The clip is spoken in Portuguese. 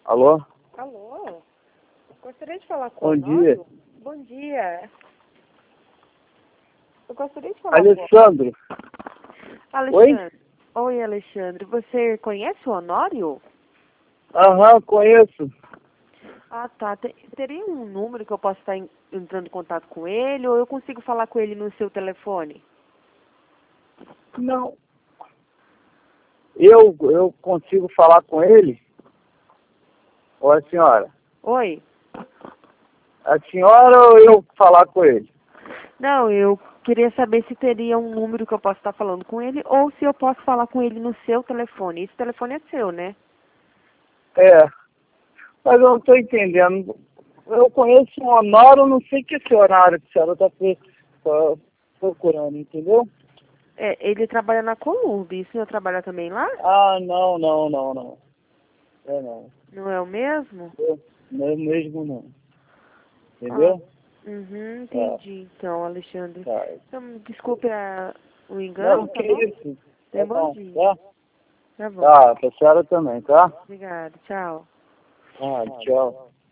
Alô? Alô? Gostaria de falar com Bom o dia. Honório? Bom dia. Eu gostaria de falar Alessandro. com o Alexandre. Oi, Alexandre. Você conhece o Honório? Aham, conheço. Ah, tá. Teria um número que eu possa estar entrando em contato com ele ou eu consigo falar com ele no seu telefone? Não. Eu consigo falar com ele? Ou a senhora? Oi? A senhora ou eu falar com ele? Não, eu queria saber se teria um número que eu possa estar falando com ele ou se eu posso falar com ele no seu telefone. Esse telefone é seu, né? É. Mas eu não estou entendendo. Eu conheço um Honório, não sei que esse horário que a senhora está procurando, entendeu? É, ele trabalha na Columbi. O senhor trabalha também lá? Ah, não. É não. Não é o mesmo? Não é mesmo não. Ah, Entendeu? entendi. Então, Alexandre. Tá. Então, desculpe o engano, Não, tá que bom? isso. Tenha Tá um bom bom, dia. tá? Tá bom. Tá, pra senhora também, tá? Obrigada. Tchau. Ah, tchau.